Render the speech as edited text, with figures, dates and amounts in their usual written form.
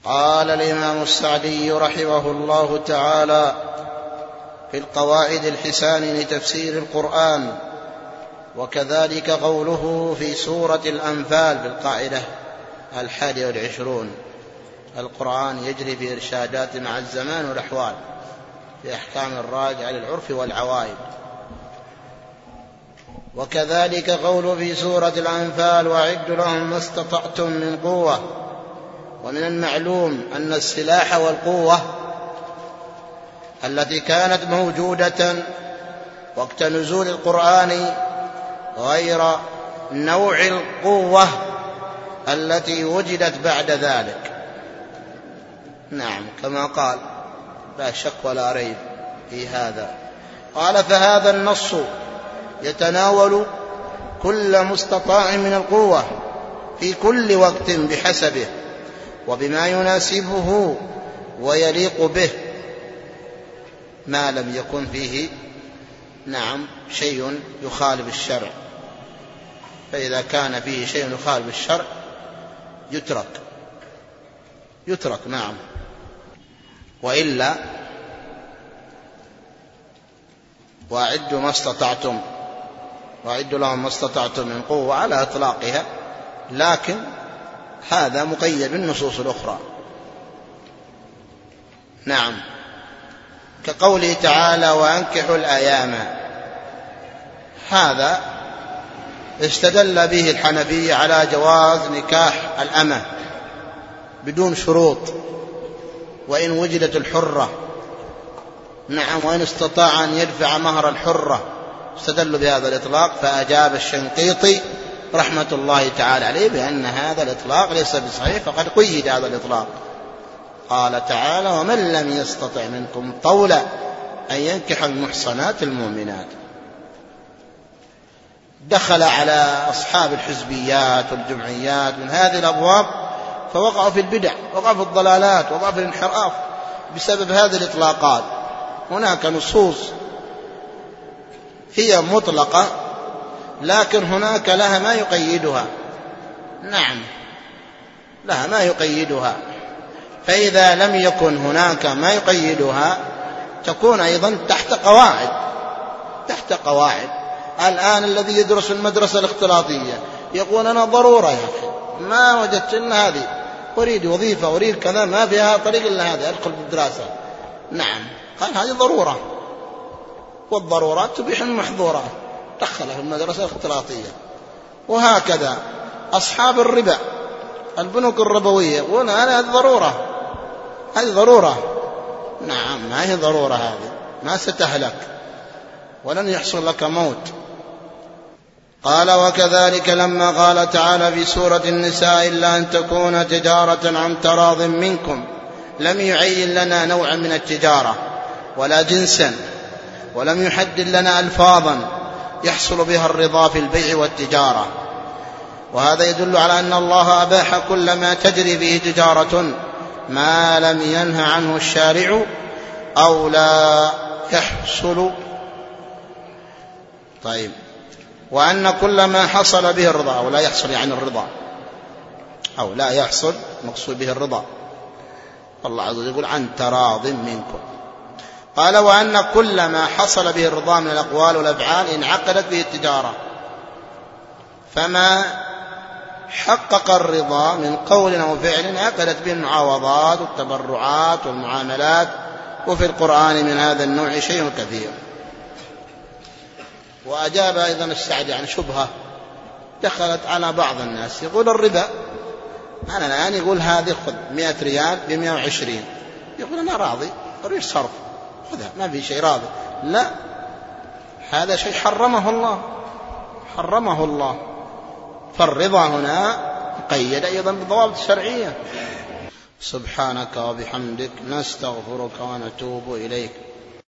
قال الإمام السعدي رحمه الله تعالى في القواعد الحسان لتفسير القرآن: وكذلك قوله في سورة الأنفال بالقاعدة 21: القرآن يجري في إرشادات مع الزمان والأحوال في أحكام الراجعة للعرف والعوائد. وكذلك قوله في سورة الأنفال: وأعدوا لهم ما استطعتم من قوة. ومن المعلوم أن السلاح والقوة التي كانت موجودة وقت نزول القرآن غير نوع القوة التي وجدت بعد ذلك. نعم، كما قال لا شك ولا ريب في هذا. قال: فهذا النص يتناول كل مستطاع من القوة في كل وقت بحسبه وبما يناسبه ويليق به، ما لم يكن فيه شيء يخالف الشرع. فإذا كان فيه شيء يخالف الشرع يترك نعم، وإلا وأعدوا ما استطعتم، وأعدوا لهم ما استطعتم من قوة على إطلاقها، لكن هذا مقيد بالنصوص الأخرى. نعم، كقوله تعالى: وأنكحوا الأيام، هذا استدل به الحنفية على جواز نكاح الأمة بدون شروط، وإن وجدت الحرة. نعم، وإن استطاع أن يدفع مهر الحرة، استدلوا بهذا الإطلاق. فأجاب الشنقيطي رحمة الله تعالى عليه بأن هذا الإطلاق ليس بصحيح، فقد قيد هذا الإطلاق. قال تعالى: ومن لم يستطع منكم طولا أن ينكح المحصنات المؤمنات. دخل على أصحاب الحزبيات والجمعيات من هذه الأبواب، فوقعوا في البدع، وقعوا في الضلالات، وقعوا في الانحراف بسبب هذه الإطلاقات. هناك نصوص هي مطلقة، لكن هناك لها ما يقيدها. نعم، لها ما يقيدها. فإذا لم يكن هناك ما يقيدها تكون أيضا تحت قواعد. الآن الذي يدرس المدرسة الاختلاطية يقول: أنا ضرورة يا أخي، ما وجدت إلا هذه، أريد وظيفة، أريد كذا، ما فيها طريق إلا هذا، أدخل بالدراسة. نعم، قال هذه ضرورة، والضرورات تبيح المحظورات، دخله في المدرسة الاختلاطية. وهكذا أصحاب الربا، البنوك الربوية، يقول أنا هذه ضرورة. نعم، ما هي ضرورة، هذه ما ستهلك ولن يحصل لك موت. قال: وكذلك لما قال تعالى في سورة النساء: إلا أن تكون تجارة عن تراض منكم، لم يعين لنا نوعا من التجارة ولا جنسا، ولم يحدد لنا ألفاظا يحصل بها الرضا في البيع والتجارة. وهذا يدل على أن الله أباح كل ما تجري به تجارة ما لم ينه عنه الشارع أو لا يحصل. طيب، وأن كل ما حصل به الرضا، أو لا يحصل يعني الرضا، أو لا يحصل مقصود به الرضا. الله عز وجل يقول: عن تراض منكم. قال: وأن كل ما حصل به الرضا من الأقوال والأفعال انعقدت به التجارة، فما حقق الرضا من قول أو فعل انعقدت به المعاوضات والتبرعات والمعاملات. وفي القرآن من هذا النوع شيء كثير. وأجاب أيضا السعدي عن شبهة دخلت على بعض الناس، يقول: الربا أنا الآن يقول هذه خذ 100 ريال ب120، يقول أنا راضي، أريد صرف، خذها، ما في شيء راضي. لا، هذا شيء حرمه الله. فالرضا هنا قيد أيضا بالضوابط الشرعية. سبحانك وبحمدك، نستغفرك ونتوب إليك.